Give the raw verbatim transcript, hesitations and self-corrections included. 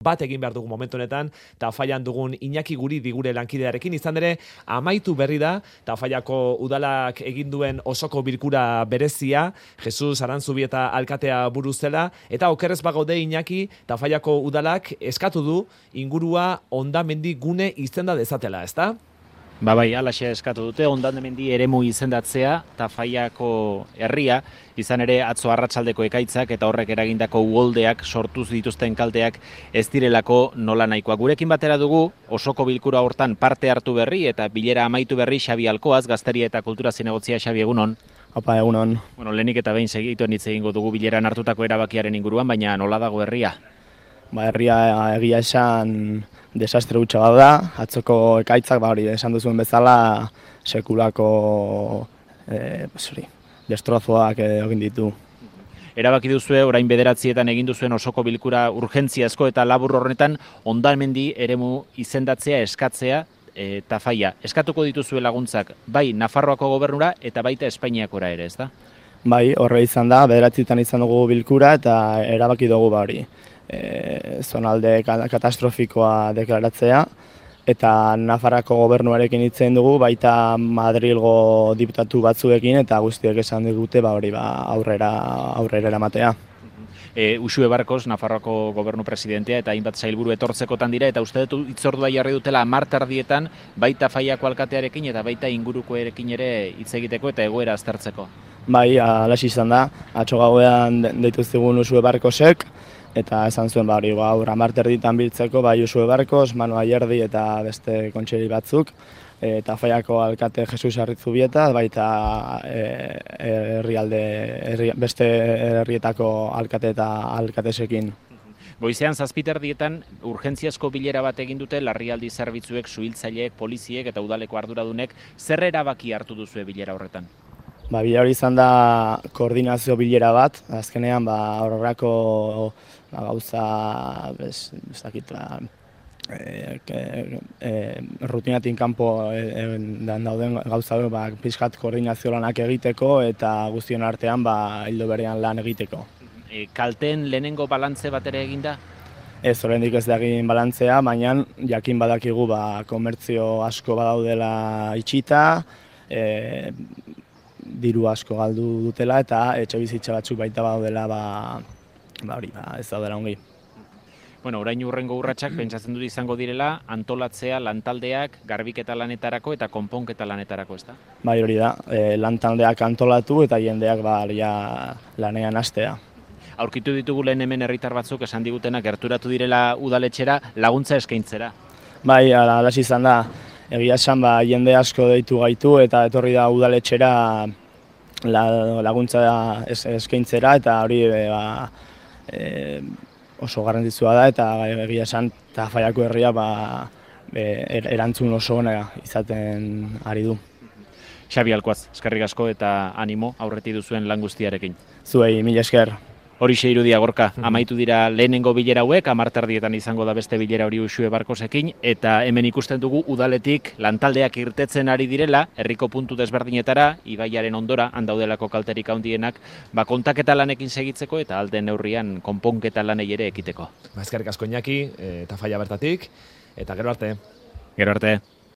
bat egin behar dugu momentu honetan, Tafallan dugun Iñaki Guridi gure lankidearekin, izan ere amaitu berri da, Tafallako udalak egin duen osoko bilkura berezia, Jesus Aranzubieta alkatea buruzela, eta okerrez bagaude Iñaki, Tafallako udalak eskatu du ingurua hondamendi gune izenda dezatela, ezta? Ba bai, alaxe eskatu dute, hondamendi eremu izendatzea, Tafallako herria, izan ere atzo arratsaldeko ekaitzak eta horrek eragindako uholdeak sortuz dituzten kalteak ez direlako nola nahikoa. Gurekin batera dugu, osoko bilkura hortan parte hartu berri eta bilera amaitu berri Xabi Alkoaz, Gazteria eta Kultura Zinegotzia. Xabi, egunon. Opa, egunon. Bueno, lehenik eta behin segituen hitz egingo dugu bileran hartutako erabakiaren inguruan, baina nola dago herria? Ba, herria egia esan desastre hutsa bat da, atzoko ekaitzak, ba hori, esan duzuen bezala, sekulako e, sorry, destrozoak egin ditu. Erabaki duzue, orain bederatzietan egin duzuen osoko bilkura urgentziazko eta labur horretan hondamendi eremu izendatzea eskatzea e, Tafalla. Eskatuko dituzue laguntzak bai Nafarroako gobernura eta baita Espainiakora ere, ez da? Bai, horre izan da, bederatzietan izan dugu bilkura eta erabaki dugu ba hori. E, zonalde katastrofikoa deklaratzea eta Nafarroako gobernuarekin hitz egin dugu, baita Madrilgo diputatu batzuekin eta guztiek esan digute ba hori ba aurrera aurrera eramatea. E, Uxue Barkos, Nafarroako gobernu presidentea eta hainbat sailburu etortzekotan dira eta uste dut hitzordua jarri dutela hamar tardietan baita Tafallako alkatearekin eta baita ingurukoerekin ere hitz egiteko eta egoera aztertzeko. Bai, alaxe izan da, atzo gauean deitu zigun Uxue Barkosek, eta esan zuen ba hori gaur hamar terditan biltzeko bai Uxue Barkos, Manu Ayerdi eta beste kontxeri batzuk, e, Tafallako alkate Jesus Arritzubieta, baita e, herrialde herri, beste herrietako alkate eta alkatesekin. Goizean zazpiterdietan urgentziazko bilera bat egin dute larrialdi zerbitzuek, suhiltzaileek, poliziek eta udaleko arduradunek. Zer erabaki hartu duzue bilera horretan? Ba, bilera hori izan da koordinazio bilera bat, azkenean ba horrelako ba, gauza bez, ez dakit, ba, e, e, rutinatik kanpo e, dauden gauza ba, pixkat koordinazio lanak egiteko eta guztion artean ba hildo berean lan egiteko. E, kalteen lehenengo balantze bat ere egin da? Ez, oraindik ez da egin balantzea, baina jakin badakigu ba komertzio asko badaudela itxita, e, diru asko galdu dutela eta etxebizitza batzuk baita badaudela ba, ba hori, ba, ez daudela ongi. Bueno, orain urrengo urratsak pentsatzen dut izango direla antolatzea lantaldeak garbiketa lanetarako eta konponketa lanetarako, ezta? Bai, hori da, e, lantaldeak antolatu eta jendeak ba ja lanean hastea. Aurkitu ditugu lehen hemen herritar batzuk esan digutenak gerturatu direla udaletxera laguntza eskaintzera. Bai, alaxe izan da. Egia esan ba jende asko deitu gaitu eta etorri da udaletxera la, laguntza es, eskaintzera eta hori e, ba, e, oso garrantzitsua da eta egia esan Tafallako herria ba, e, erantzun oso ona izaten ari du. Xabi Alkoaz, eskerrik asko eta animo aurretik duzuen lan guztiarekin. Zuei, mila esker. Horixe irudia Gorka, amaitu dira lehenengo bilera hauek, hamar tardietan izango da beste bilera hori Uxue Barkosekin, eta hemen ikusten dugu udaletik lantaldeak irtetzen ari direla, herriko puntu desberdinetara, ibaiaren ondora, handaudelako kalterik handienak, ba kontaketa lanekin segitzeko eta alde neurrian konponketa lanei ere ekiteko. Ba, eskerrik asko Iñaki, e, Tafalla bertatik, eta gero arte. Gero arte.